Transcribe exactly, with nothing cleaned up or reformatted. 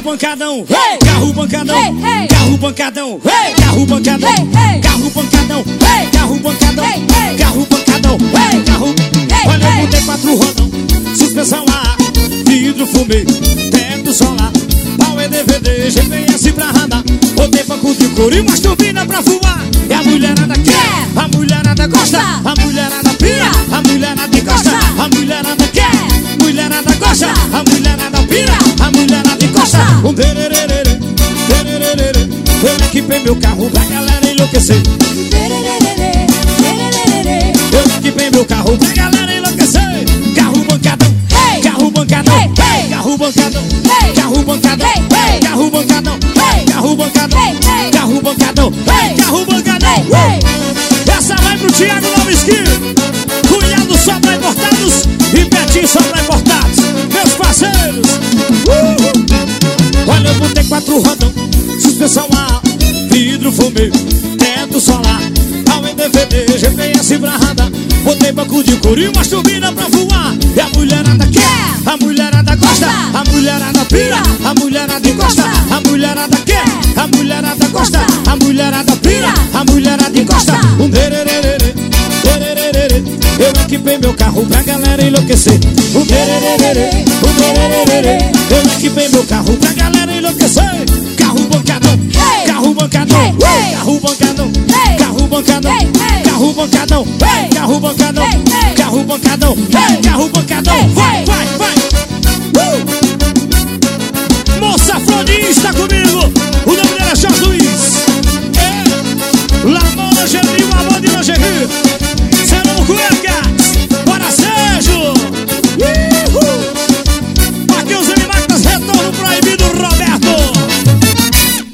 Carro bancadão, carro bancadão, carro bancadão, carro bancadão, carro bancadão, carro bancadão, carro bancadão, carro. Olha, eu botei quatro rodão, suspensão A, vidro fumê, teto solar, pau é D V D, G P S pra radar, botei banco de couro e umas turbinas pra fumar. E a mulherada quer, a mulherada gosta, a mulherada pira, a mulherada encosta, a mulherada quer, mulherada gosta, a mulherada pira, a mulherada encosta. Um terererê, terererê, eu equipei meu carro pra galera enlouquecer. Eu equipei meu carro pra galera enlouquecer. Carro bancadão, carro bancadão, carro bancadão, carro bancadão, carro bancadão, carro bancadão, carro bancadão, carro bancadão. Essa vai pro Thiago Novisquinho, cunhado só pra importados e Betinho só pra importados, meus parceiros. uh! Olha, eu botei quatro rodão, suspensão A, vidro fumê, teto solar, pau em D V D, G P S pra radar, botei banco de couro e umas turbinas pra voar. E a mulherada quer, a mulherada gosta, a mulherada pira, a mulherada encosta, a mulherada quer, a mulherada gosta, a mulherada pira, a mulherada encosta. Um terererê, terererê, eu equipei meu carro pra galera enlouquecer. Um terererê, um terererê, eu equipei meu carro pra galera enlouquecer. Carro bancadão, carro bancadão, carro bancadão, carro bancadão, carro bancadão, carro bancadão, carro bancadão, carro bancadão, vai, vai.